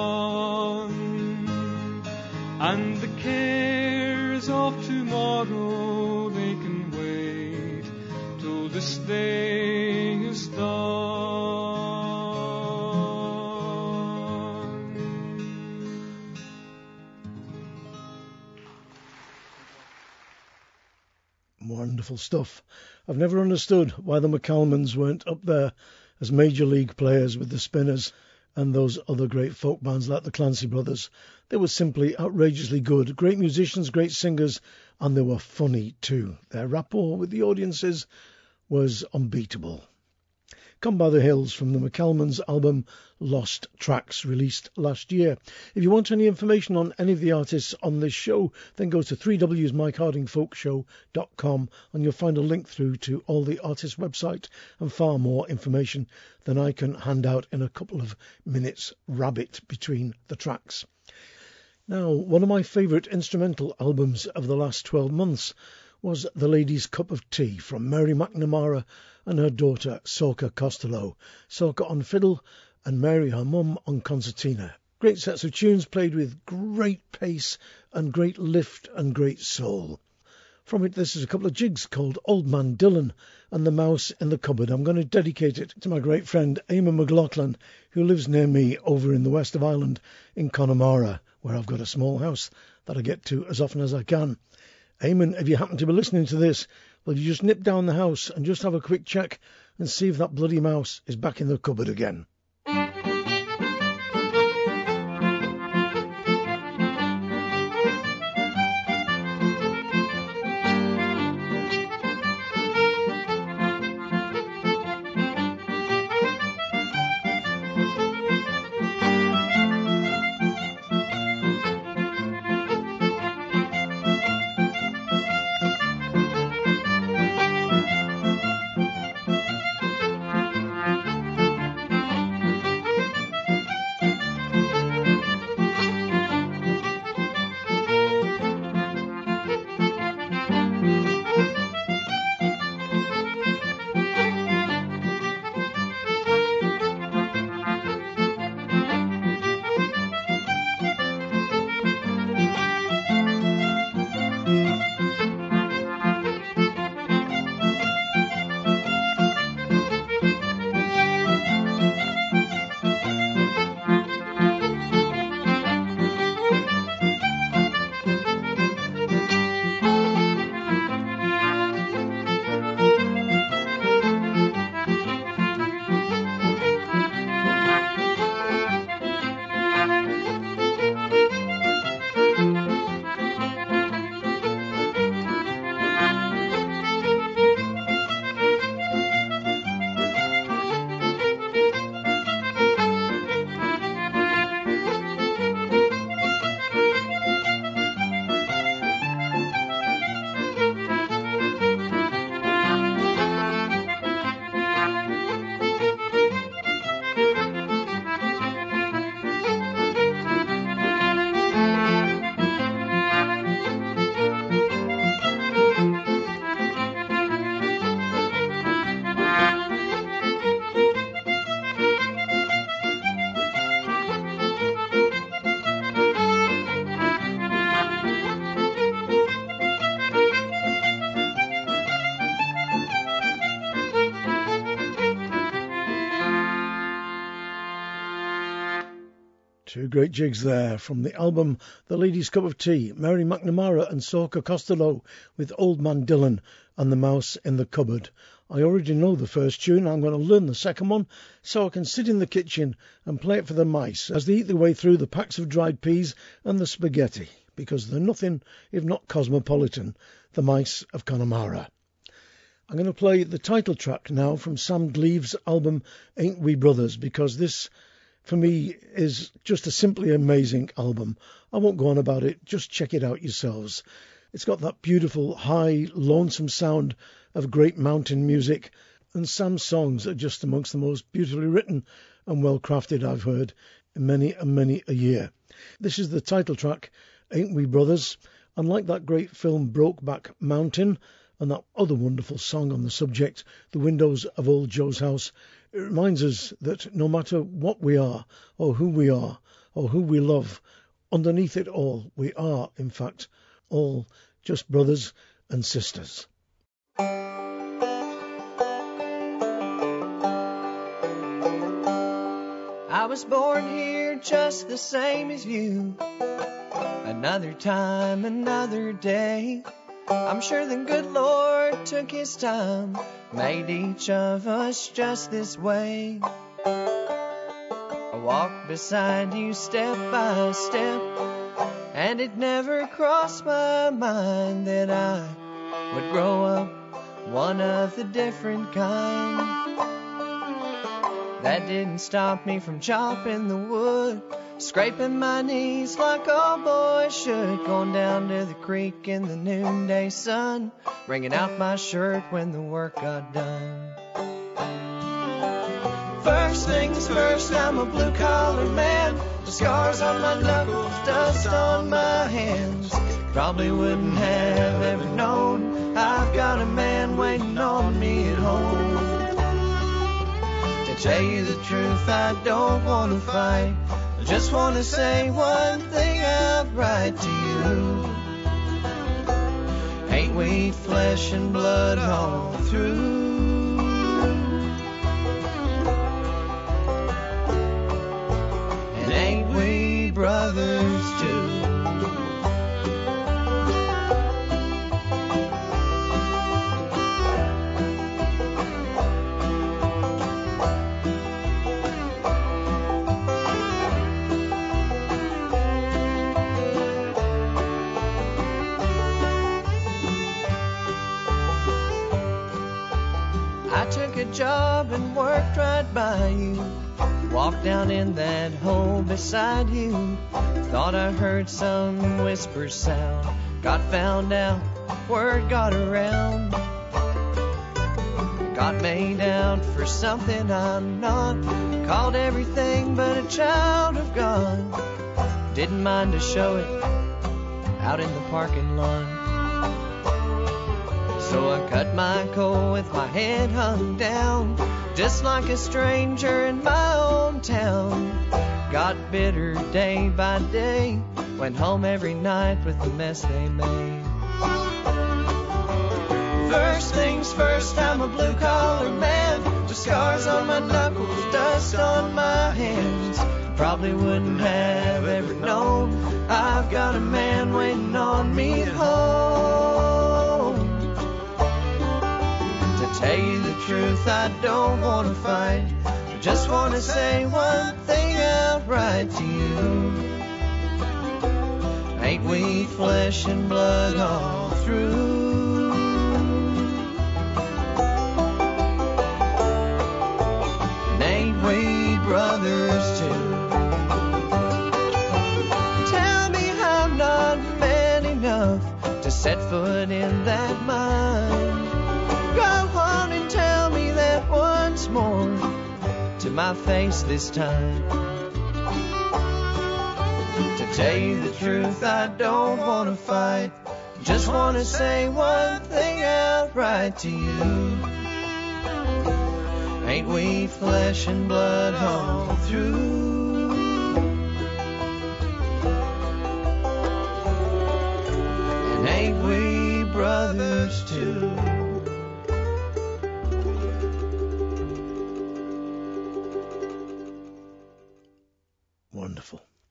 done, and the cares of tomorrow they can wait till this day is done. Wonderful stuff. I've never understood why the McCalmans weren't up there as major league players with the Spinners and those other great folk bands like the Clancy Brothers. They were simply outrageously good. Great musicians, great singers, and they were funny too. Their rapport with the audiences was unbeatable. Come by the Hills from the McCalmans album Lost Tracks, released last year. If you want any information on any of the artists on this show, then go to three w s mike harding folk show dot com and you'll find a link through to all the artists' website and far more information than I can hand out in a couple of minutes rabbit between the tracks. Now, one of my favourite instrumental albums of the last twelve months was The Lady's Cup of Tea from Mary McNamara and her daughter Soca Costello. Soca on fiddle and Mary, her mum, on concertina. Great sets of tunes played with great pace and great lift and great soul. From it, this is a couple of jigs called Old Man Dylan and The Mouse in the Cupboard. I'm going to dedicate it to my great friend Eamon McLaughlin, who lives near me over in the west of Ireland in Connemara, where I've got a small house that I get to as often as I can. Eamon, if you happen to be listening to this, will you just nip down the house and just have a quick check and see if that bloody mouse is back in the cupboard again? Two great jigs there from the album The Lady's Cup of Tea, Mary McNamara and Soca Costello with Old Man Dylan and The Mouse in the Cupboard. I already know the first tune. I'm going to learn the second one so I can sit in the kitchen and play it for the mice as they eat their way through the packs of dried peas and the spaghetti, because they're nothing if not cosmopolitan, the mice of Connemara. I'm going to play the title track now from Sam Gleave's album Ain't We Brothers, because this, for me, is just a simply amazing album. I won't go on about it, just check it out yourselves. It's got that beautiful, high, lonesome sound of great mountain music, and Sam's songs are just amongst the most beautifully written and well crafted I've heard in many and many a year. This is the title track, Ain't We Brothers, and like that great film Brokeback Mountain, and that other wonderful song on the subject, The Windows of Old Joe's House, it reminds us that no matter what we are, or who we are, or who we love, underneath it all, we are, in fact, all just brothers and sisters. I was born here just the same as you. Another time, another day. I'm sure the good Lord took his time, made each of us just this way. I walked beside you step by step, and it never crossed my mind that I would grow up one of the different kind. That didn't stop me from chopping the wood, scraping my knees like all boys should, going down to the creek in the noonday sun, wringing out my shirt when the work got done. First things first, I'm a blue-collar man, the scars on my knuckles, dust on my hands. Probably wouldn't have ever known I've got a man waiting on me at home. To tell you the truth, I don't want to fight, I just want to say one thing outright to you. Ain't we flesh and blood all through? And ain't we brothers too? I took a job and worked right by you, walked down in that hole beside you. Thought I heard some whisper sound, got found out, word got around. Got made out for something I'm not, called everything but a child of God. Didn't mind to show it out in the parking lot. So I cut my coat with my head hung down, just like a stranger in my own town. Got bitter day by day, went home every night with the mess they made. First things first, I'm a blue-collar man, with scars on my knuckles, dust on my hands. Probably wouldn't have ever known I've got a man waiting on me at home. To tell you the truth, I don't want to fight, I just want to say one thing outright to you. Ain't we flesh and blood all through? And ain't we brothers too? Tell me I'm not man enough to set foot in that mine. Go on and tell me that once more, to my face this time. To tell you the truth, I don't want to fight, just want to say one thing outright to you. Ain't we flesh and blood all through? And ain't we brothers too? Wonderful.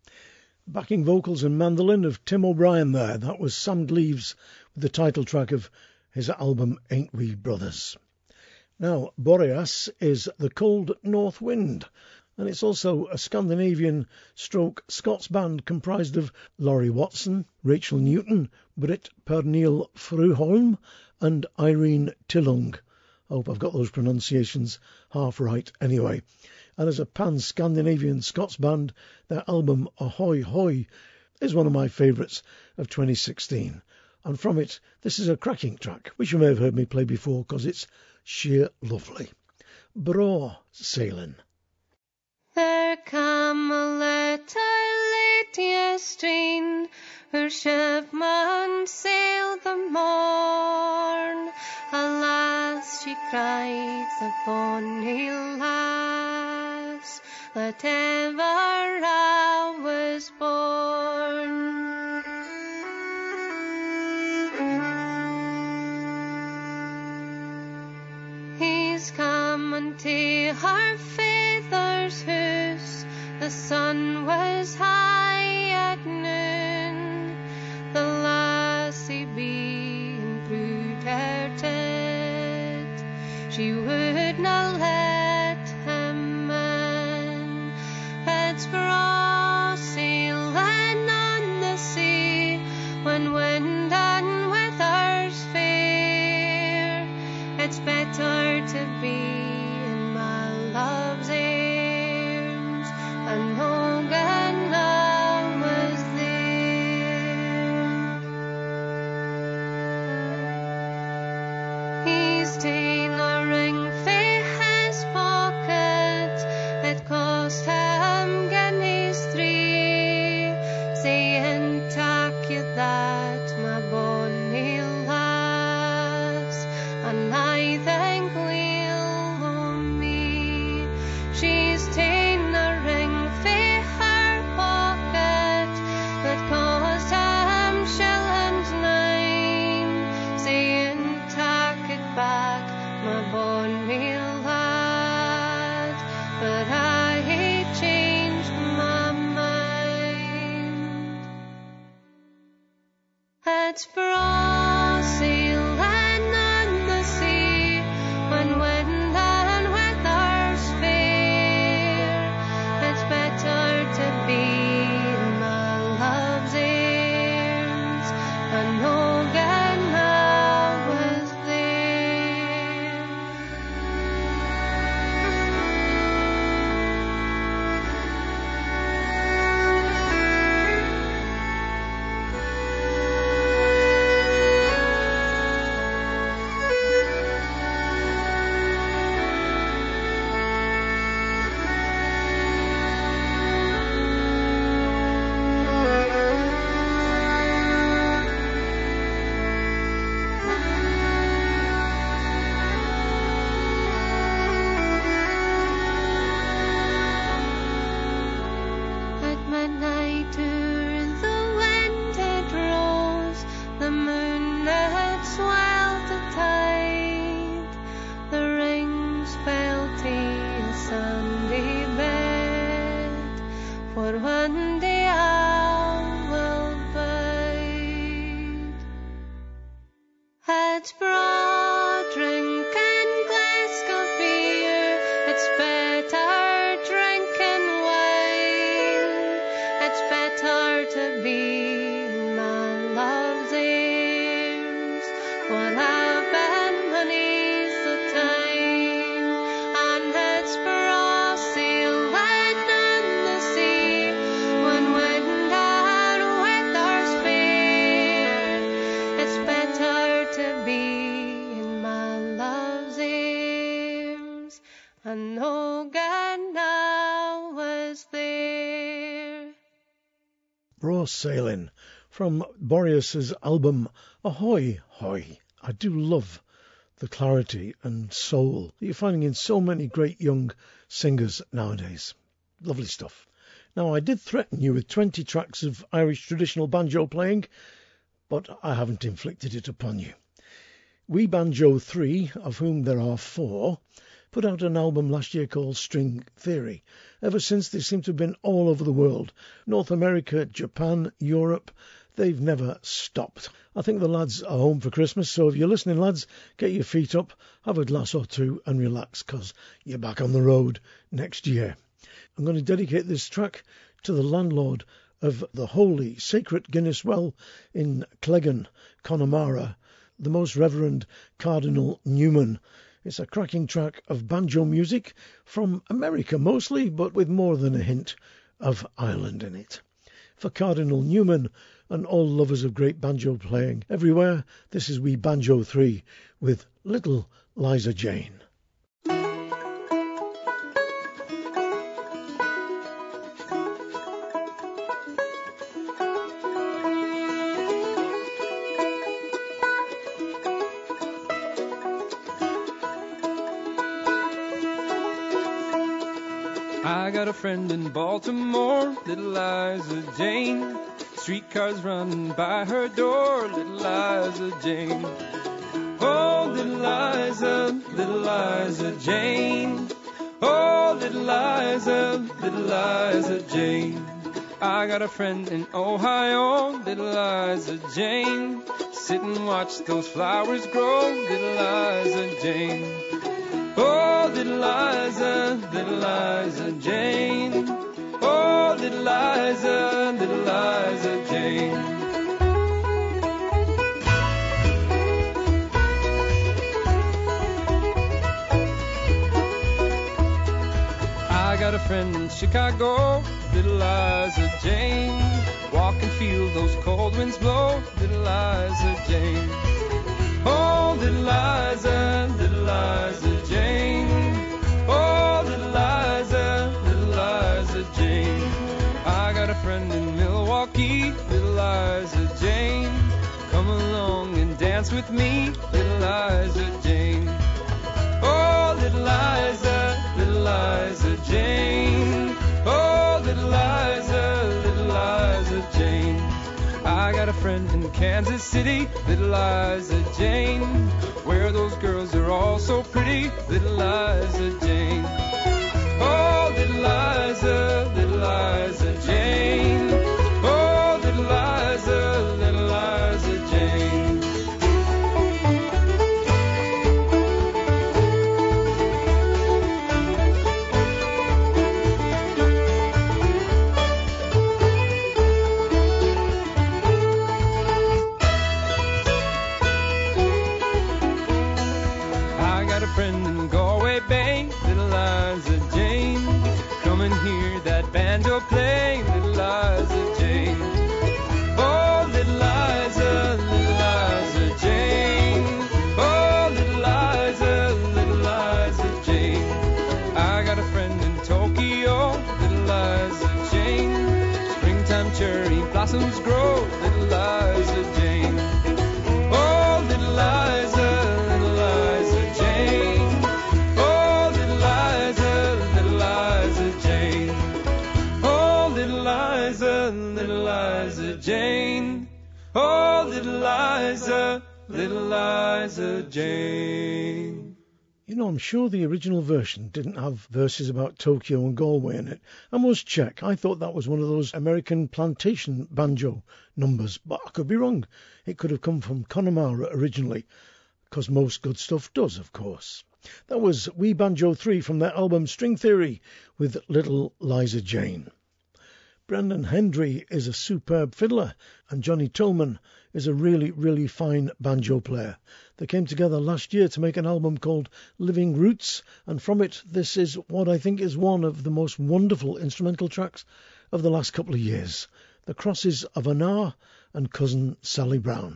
Backing vocals and mandolin of Tim O'Brien there. That was Sam Gleaves with the title track of his album Ain't We Brothers. Now, Boreas is the cold north wind, and it's also a Scandinavian stroke Scots band comprised of Laurie Watson, Rachel Newton, Britt Pernille Fruholm and Irene Tillung. I hope I've got those pronunciations half right anyway. And as a pan-Scandinavian Scots band, their album Ahoy Hoy is one of my favourites of twenty sixteen. And from it, this is a cracking track, which you may have heard me play before because it's sheer lovely. Bra Sailing. There come a letter late yestreen, her shipman sailed the morn. Alas, she cried, the bonny lass, that ever I was born. He's come unto her father's house, the sun was high at noon, the lassie being proved her tit, she would not let him in. It's braw sailing on the sea, when wind and weather's fair, it's better to be in my love's arms, and no good love was there. He's ta'en a ring fae his pocket, it cost him guineas three, saying, "Tak you that, my bonny lass, and I think we'll o' me." She's ta'en a ring fae her pocket, that cost him shillings nine, saying, "Tak it back, my bonny lad," but I hae changed my mind. It's braw sailing on the sea, when wind and weather's fair, it's better to be in my love's arms, and no good love was there. At midnight o'er the wind it rose, the moon had swelled the tide, the rings fell to a sandy bed, for one day I will bide. It's braw drinking Glasgow beer, it's better drinking wine, it's better to be in my love's arms, what I've been many's the time, and it's braw sailing on the sea, when wind and weather's fair, it's better to be in my love's arms, and no good now was there. Bra Sailing from Boreas's album Ahoy Hoy. I do love the clarity and soul that you're finding in so many great young singers nowadays. Lovely stuff. Now, I did threaten you with twenty tracks of Irish traditional banjo playing, but I haven't inflicted it upon you. We Banjo three, of whom there are four, put out an album last year called String Theory. Ever since, they seem to have been all over the world. North America, Japan, Europe. They've never stopped. I think the lads are home for Christmas, so if you're listening, lads, get your feet up, have a glass or two and relax, because you're back on the road next year. I'm going to dedicate this track to the landlord of the holy, sacred Guinness Well in Cleggan, Connemara, the Most Reverend Cardinal Newman. It's a cracking track of banjo music from America mostly, but with more than a hint of Ireland in it. For Cardinal Newman and all lovers of great banjo playing everywhere, this is We Banjo three with Little Liza Jane. I got a friend in Baltimore, little Liza Jane. Streetcars running by her door, little Liza Jane. Oh, little Liza, little Liza Jane. Oh, little Liza, little Liza Jane. I got a friend in Ohio, little Liza Jane. Sit and watch those flowers grow, little Liza Jane. Oh, little Liza, little Liza Jane. Oh, little Liza, little Liza Jane. I got a friend in Chicago, little Liza Jane. Walk and feel those cold winds blow, little Liza Jane. Oh, little Liza, little Liza Jane. Oh, little Liza, little Liza Jane. I got a friend in Milwaukee, little Liza Jane. Come along and dance with me, little Liza Jane. Oh, little Liza, little Liza Jane. Oh, little Liza, little Liza Jane. I got a friend in Kansas City, little Liza Jane, where those girls are all so pretty, little Liza Jane. Oh, little Liza, little Liza Jane. Oh, little Liza, little Liza Jane. Friend in Galway Bay, little Liza Jane. Come and hear that banjo play, little Liza Jane. Oh, little Liza, little Liza Jane. Oh, little Liza, little Liza Jane. I got a friend in Tokyo, little Liza Jane. Springtime cherry blossoms grow, little Liza Jane. Oh, little Liza, little Liza Jane. Oh, little Liza, little Liza Jane. Oh, little Liza, little Liza Jane. Oh, little Liza, little Liza Jane. You know, I'm sure the original version didn't have verses about Tokyo and Galway in it. I must check. I thought that was one of those American plantation banjo numbers, but I could be wrong. It could have come from Connemara originally, because most good stuff does, of course. That was We Banjo three from their album String Theory with Little Liza Jane. Brendan Hendry is a superb fiddler, and Johnny Tillman is a really, really fine banjo player. They came together last year to make an album called Living Roots, and from it this is what I think is one of the most wonderful instrumental tracks of the last couple of years. The Crosses of Anar and Cousin Sally Brown.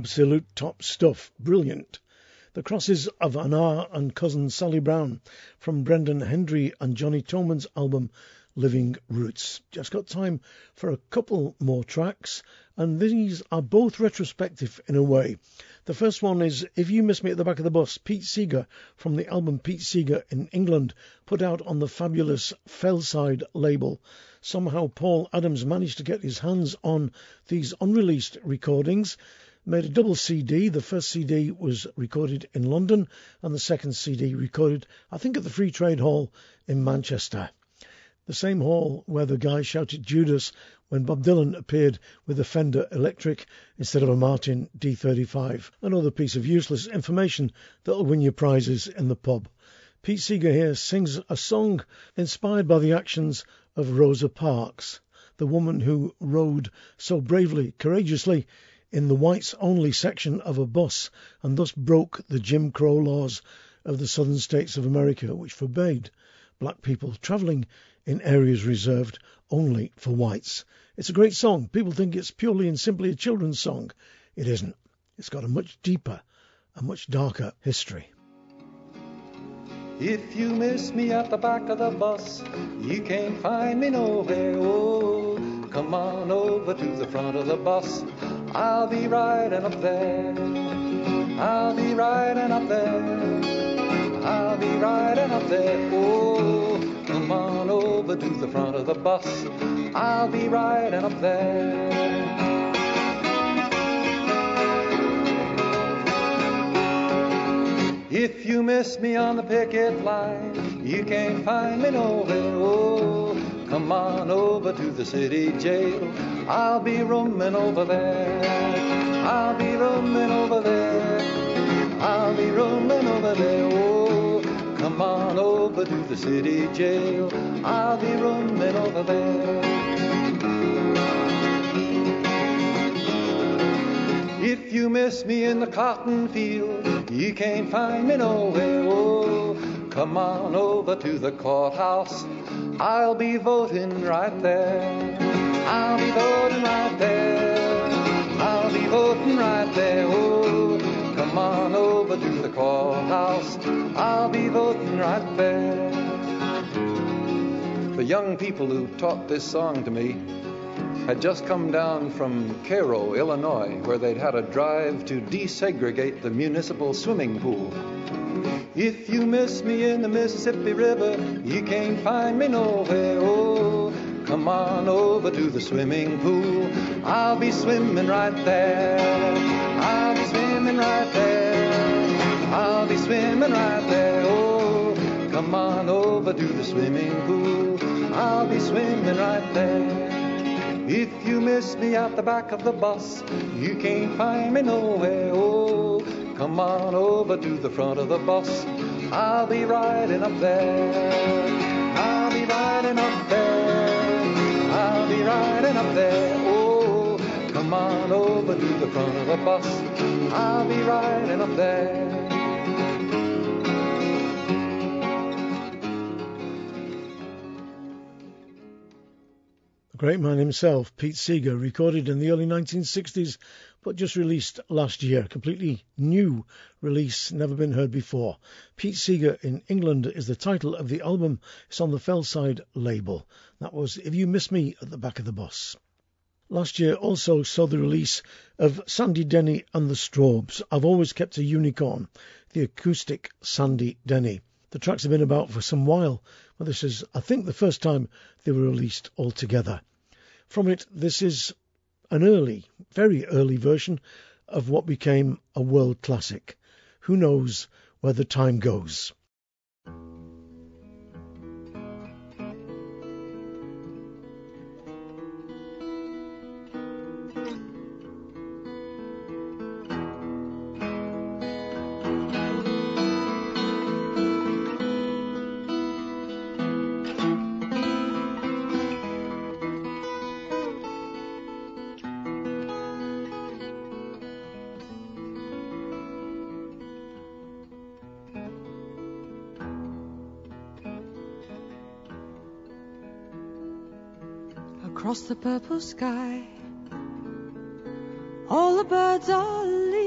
Absolute top stuff. Brilliant. The Crosses of Anar and cousin Sally Brown from Brendan Hendry and Johnny Toman's album Living Roots. Just got time for a couple more tracks, and these are both retrospective in a way. The first one is If You Miss Me at the Back of the Bus, Pete Seeger from the album Pete Seeger in England, put out on the fabulous Fellside label. Somehow Paul Adams managed to get his hands on these unreleased recordings, made a double C D. The first C D was recorded in London and the second C D recorded, I think, at the Free Trade Hall in Manchester. The same hall where the guy shouted Judas when Bob Dylan appeared with a Fender Electric instead of a Martin D thirty-five. Another piece of useless information that'll win you prizes in the pub. Pete Seeger here sings a song inspired by the actions of Rosa Parks, the woman who rode so bravely, courageously, in the whites-only section of a bus and thus broke the Jim Crow laws of the southern states of America, which forbade black people travelling in areas reserved only for whites. It's a great song. People think it's purely and simply a children's song. It isn't. It's got a much deeper, a much darker history. If you miss me at the back of the bus, you can't find me nowhere. Oh, come on over to the front of the bus. I'll be riding up there. I'll be riding up there. I'll be riding up there. Oh, come on over to the front of the bus. I'll be riding up there. If you miss me on the picket line, you can't find me nowhere. Oh, come on over to the city jail. I'll be roaming over there. I'll be roaming over there. I'll be roaming over there. Oh, come on over to the city jail. I'll be roaming over there. If you miss me in the cotton field, you can't find me nowhere. Oh, come on over to the courthouse. I'll be voting right there. I'll be voting right there. I'll be voting right there. Oh, come on over to the courthouse. I'll be voting right there. The young people who taught this song to me had just come down from Cairo, Illinois, where they'd had a drive to desegregate the municipal swimming pool. If you miss me in the Mississippi River, you can't find me nowhere. Oh, come on over to the swimming pool. I'll be swimming right there. I'll be swimming right there. I'll be swimming right there. Oh, come on over to the swimming pool. I'll be swimming right there. If you miss me at the back of the bus, you can't find me nowhere. Oh, come on over to the front of the bus. I'll be riding up there. I'll be riding up there. I'll be riding up there. Oh, come on over to the front of the bus. I'll be riding up there. The great man himself, Pete Seeger, recorded in the early nineteen sixties, but just released last year. Completely new release, never been heard before. Pete Seeger in England is the title of the album. It's on the Fellside label. That was If You Miss Me at the Back of the Bus. Last year also saw the release of Sandy Denny and the Straubs. I've Always Kept a Unicorn, the acoustic Sandy Denny. The tracks have been about for some while, but this is, I think, the first time they were released all together. From it, this is an early, very early version of what became a world classic. Who knows where the time goes? Across the purple sky, all the birds are leaving.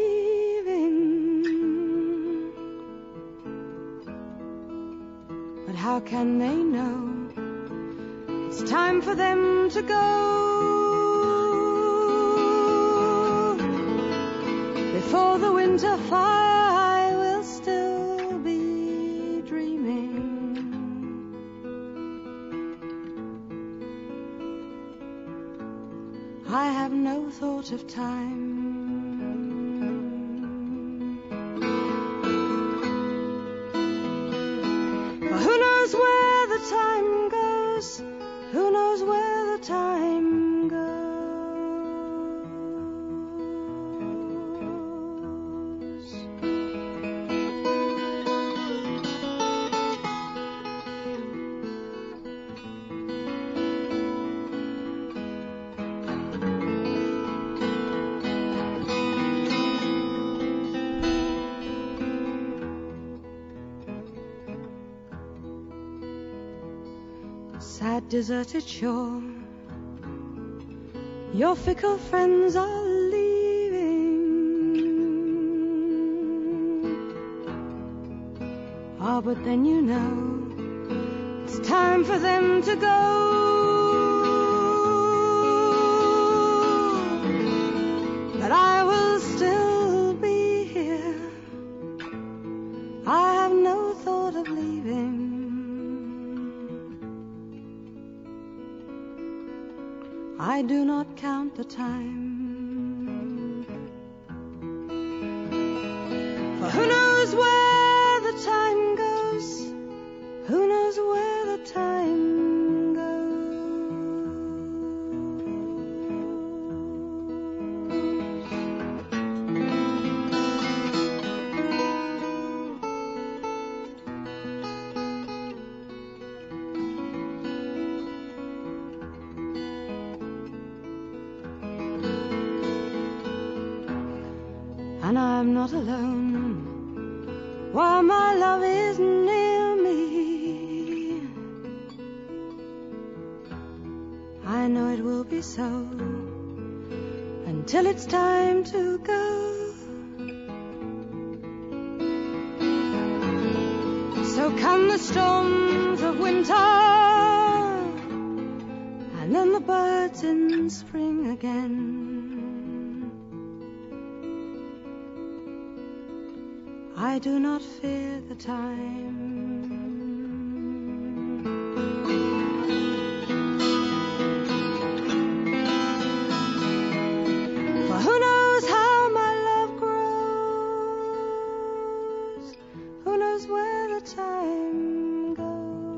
how can they know? It's time for them to go. Before the winter fire, I will still be dreaming. I have no thought of time. But who knows where the time goes? Who knows where the time goes? Sad deserted shore, your fickle friends are leaving. Ah, but then you know it's time for them to go. But I will still be here. I have no thought of leaving. I do not count the time. For who knows where the time goes? Who knows where the time goes? And I'm not alone while my love is near me. I know it will be so until it's time to go. So come the storms of winter, and then the birds in spring again. I do not fear the time. For who knows how my love grows? Who knows where the time goes?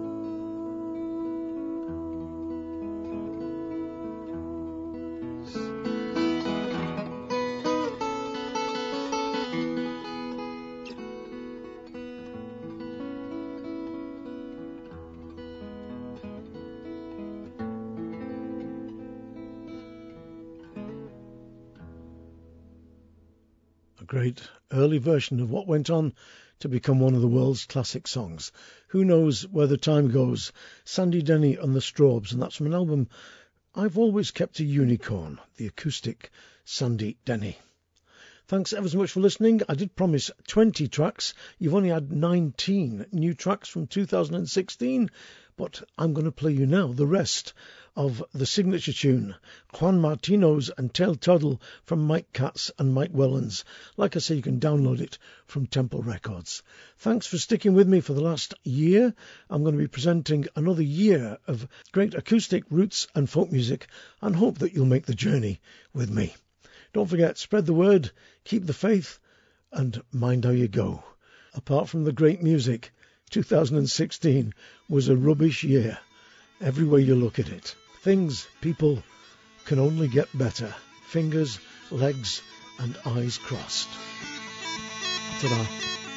Great early version of what went on to become one of the world's classic songs. Who knows where the time goes? Sandy Denny and the Strawbs, and that's from an album I've always kept a unicorn, the acoustic Sandy Denny. Thanks ever so much for listening. I did promise twenty tracks. You've only had nineteen new tracks from two thousand sixteen, but I'm going to play you now the rest of the signature tune, Juan Martino's and Tail Toddle from Mike Katz and Mike Wellens. Like I say, you can download it from Temple Records. Thanks for sticking with me for the last year. I'm going to be presenting another year of great acoustic roots and folk music, and hope that you'll make the journey with me. Don't forget, spread the word, keep the faith, and mind how you go. Apart from the great music, two thousand sixteen was a rubbish year. Every way you look at it. Things, people, can only get better. Fingers, legs, and eyes crossed. Ta-da.